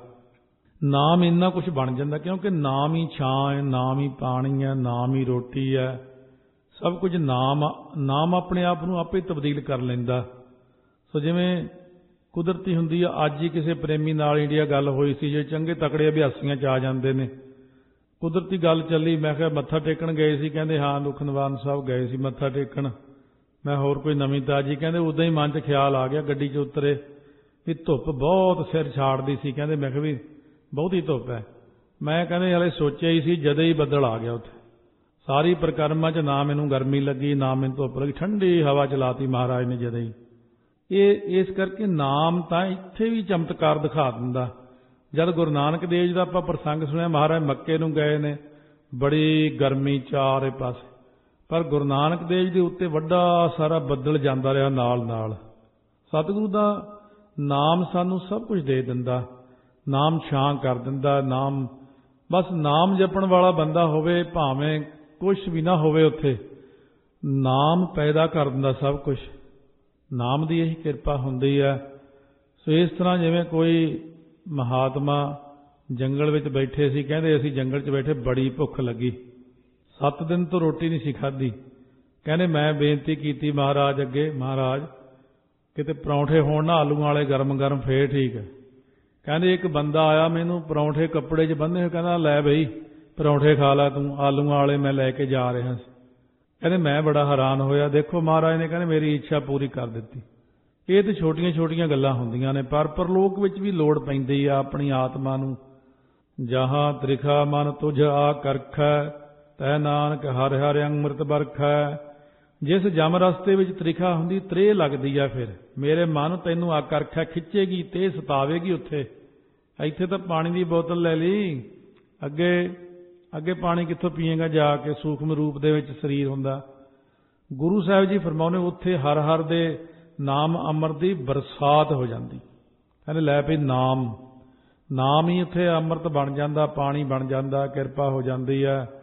ਨਾਮ ਇੰਨਾ ਕੁਝ ਬਣ ਜਾਂਦਾ, ਕਿਉਂਕਿ ਨਾਮ ਹੀ ਛਾਂ ਹੈ, ਨਾਮ ਹੀ ਪਾਣੀ ਹੈ, ਨਾਮ ਹੀ ਰੋਟੀ ਹੈ, ਸਭ ਕੁਝ ਨਾਮ ਨਾਮ ਆਪਣੇ ਆਪ ਨੂੰ ਆਪੇ ਤਬਦੀਲ ਕਰ ਲੈਂਦਾ। ਸੋ ਜਿਵੇਂ ਕੁਦਰਤੀ ਹੁੰਦੀ ਆ, ਅੱਜ ਹੀ ਕਿਸੇ ਪ੍ਰੇਮੀ ਨਾਲ ਇੰਡੀਆ ਗੱਲ ਹੋਈ ਸੀ, ਜੇ ਚੰਗੇ ਤਕੜੇ ਅਭਿਆਸੀਆਂ 'ਚ ਆ ਜਾਂਦੇ ਨੇ, ਕੁਦਰਤੀ ਗੱਲ ਚੱਲੀ। ਮੈਂ ਕਿਹਾ ਮੱਥਾ ਟੇਕਣ ਗਏ ਸੀ, ਕਹਿੰਦੇ ਹਾਂ ਦੁੱਖ ਨਿਵਾਰਨ ਸਾਹਿਬ ਗਏ ਸੀ ਮੱਥਾ ਟੇਕਣ। ਮੈਂ ਹੋਰ ਕੋਈ ਨਵੀਂ ਤਾਜੀ, ਕਹਿੰਦੇ ਉਦਾਂ ਹੀ ਮਨ 'ਚ ਖਿਆਲ ਆ ਗਿਆ, ਗੱਡੀ 'ਚ ਉਤਰੇ ਵੀ ਧੁੱਪ ਬਹੁਤ ਸਿਰ ਛਾੜਦੀ ਸੀ, ਕਹਿੰਦੇ ਮੈਂ ਕਿਹਾ ਵੀ ਬਹੁਤੀ ਧੁੱਪ ਹੈ। ਮੈਂ ਕਹਿੰਦੇ ਹਲੇ ਸੋਚਿਆ ਹੀ ਸੀ, ਜਦੋਂ ਹੀ ਬੱਦਲ ਆ ਗਿਆ ਉੱਥੇ, ਸਾਰੀ ਪਰਿਕਰਮਾ 'ਚ ਨਾ ਮੈਨੂੰ ਗਰਮੀ ਲੱਗੀ ਨਾ ਮੈਨੂੰ ਧੁੱਪ ਲੱਗੀ, ਠੰਡੀ ਹਵਾ ਚਲਾਤੀ ਮਹਾਰਾਜ ਨੇ ਜਦੋਂ ਹੀ। ਇਹ ਇਸ ਕਰਕੇ ਨਾਮ ਤਾਂ ਇੱਥੇ ਵੀ ਚਮਤਕਾਰ ਦਿਖਾ ਦਿੰਦਾ। ਜਦ ਗੁਰੂ ਨਾਨਕ ਦੇਵ ਜੀ ਦਾ ਆਪਾਂ ਪ੍ਰਸੰਗ ਸੁਣਿਆ, ਮਹਾਰਾਜ ਮੱਕੇ ਨੂੰ ਗਏ ਨੇ, ਬੜੀ ਗਰਮੀ ਚਾਰੇ ਪਾਸੇ, ਪਰ ਗੁਰੂ ਨਾਨਕ ਦੇਵ ਜੀ ਦੇ ਉੱਤੇ ਵੱਡਾ ਸਾਰਾ ਬੱਦਲ ਜਾਂਦਾ ਰਿਹਾ ਨਾਲ ਨਾਲ। ਸਤਿਗੁਰੂ ਦਾ ਨਾਮ ਸਾਨੂੰ ਸਭ ਕੁਝ ਦੇ ਦਿੰਦਾ, ਨਾਮ ਛਾਂ ਕਰ ਦਿੰਦਾ। ਨਾਮ ਬਸ ਨਾਮ ਜਪਣ ਵਾਲਾ ਬੰਦਾ ਹੋਵੇ, ਭਾਵੇਂ ਕੁਛ ਵੀ ਨਾ ਹੋਵੇ, ਉੱਥੇ ਨਾਮ ਪੈਦਾ ਕਰ ਦਿੰਦਾ ਸਭ ਕੁਝ। ਨਾਮ ਦੀ ਇਹੀ ਕਿਰਪਾ ਹੁੰਦੀ ਹੈ। ਸੋ ਇਸ ਤਰ੍ਹਾਂ ਜਿਵੇਂ ਕੋਈ ਮਹਾਤਮਾ ਜੰਗਲ ਵਿੱਚ ਬੈਠੇ ਸੀ, ਕਹਿੰਦੇ ਅਸੀਂ ਜੰਗਲ 'ਚ ਬੈਠੇ, ਬੜੀ ਭੁੱਖ ਲੱਗੀ, ਸੱਤ ਦਿਨ ਤੋਂ ਰੋਟੀ ਨਹੀਂ ਸੀ ਖਾਧੀ। ਕਹਿੰਦੇ ਮੈਂ ਬੇਨਤੀ ਕੀਤੀ ਮਹਾਰਾਜ ਅੱਗੇ, ਮਹਾਰਾਜ ਕਿਤੇ ਪਰੌਂਠੇ ਹੋਣ ਨਾ ਆਲੂਆਂ ਵਾਲੇ ਗਰਮ ਗਰਮ, ਫੇਰ ਠੀਕ ਹੈ। ਕਹਿੰਦੇ ਇੱਕ ਬੰਦਾ ਆਇਆ, ਮੈਨੂੰ ਪਰੌਂਠੇ ਕੱਪੜੇ 'ਚ ਬੰਨ੍ਹੇ ਹੋਏ, ਕਹਿੰਦਾ ਲੈ ਬਈ ਪਰੌਂਠੇ ਖਾ ਲੈ ਤੂੰ, ਆਲੂਆਂ ਵਾਲੇ ਮੈਂ ਲੈ ਕੇ ਜਾ ਰਿਹਾ ਸੀ। ਕਹਿੰਦੇ ਮੈਂ ਬੜਾ ਹੈਰਾਨ ਹੋਇਆ, ਦੇਖੋ ਮਹਾਰਾਜ ਨੇ ਕਹਿੰਦੇ ਮੇਰੀ ਇੱਛਾ ਪੂਰੀ ਕਰ ਦਿੱਤੀ। ਇਹ ਤਾਂ ਛੋਟੀਆਂ ਛੋਟੀਆਂ ਗੱਲਾਂ ਹੁੰਦੀਆਂ ਨੇ, ਪਰ ਪਰਲੋਕ ਵਿੱਚ ਵੀ ਲੋੜ ਪੈਂਦੀ ਆ ਆਪਣੀ ਆਤਮਾ ਨੂੰ। ਜਹਾਂ ਤ੍ਰਿਖਾ ਮਨ ਤੁਝ ਆ ਕਰਖੈ, ਤੈ ਨਾਨਕ ਹਰਿ ਹਰਿ ਅੰਮ੍ਰਿਤ ਬਰਖੈ। ਜਿਸ ਜਮ ਰਸਤੇ ਵਿੱਚ ਤ੍ਰਿਖਾ ਹੁੰਦੀ, ਤ੍ਰੇਹ ਲੱਗਦੀ ਆ, ਫਿਰ ਮੇਰੇ ਮਨ ਤੈਨੂੰ ਆ ਕਰਖੈ ਖਿੱਚੇਗੀ, ਤੇ ਸਤਾਵੇਗੀ ਉੱਥੇ। ਇੱਥੇ ਤਾਂ ਪਾਣੀ ਦੀ ਬੋਤਲ ਲੈ ਲਈ, ਅੱਗੇ ਅੱਗੇ ਪਾਣੀ ਕਿੱਥੋਂ ਪੀਏਗਾ ਜਾ ਕੇ, ਸੂਖਮ ਰੂਪ ਦੇ ਵਿੱਚ ਸਰੀਰ ਹੁੰਦਾ। ਗੁਰੂ ਸਾਹਿਬ ਜੀ ਫਰਮਾਉਂਦੇ ਉੱਥੇ ਹਰ ਹਰ ਦੇ ਨਾਮ ਅੰਮ੍ਰਿਤ ਦੀ ਬਰਸਾਤ ਹੋ ਜਾਂਦੀ। ਕਹਿੰਦੇ ਲੈ ਭਈ ਨਾਮ ਨਾਮ ਹੀ ਉੱਥੇ ਅੰਮ੍ਰਿਤ ਬਣ ਜਾਂਦਾ, ਪਾਣੀ ਬਣ ਜਾਂਦਾ, ਕਿਰਪਾ ਹੋ ਜਾਂਦੀ ਹੈ।